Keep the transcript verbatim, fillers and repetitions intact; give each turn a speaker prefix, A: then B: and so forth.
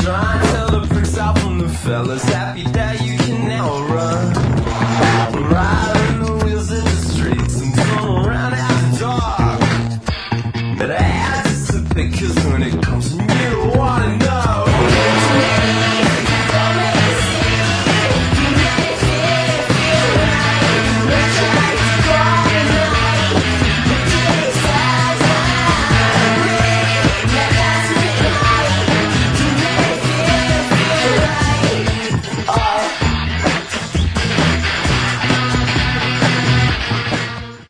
A: try and tell the pricks out from the fellas. Happy that you can now run. Riding the wheels of the streets and turn around after dark. But I anticipate, cause when it comes to you,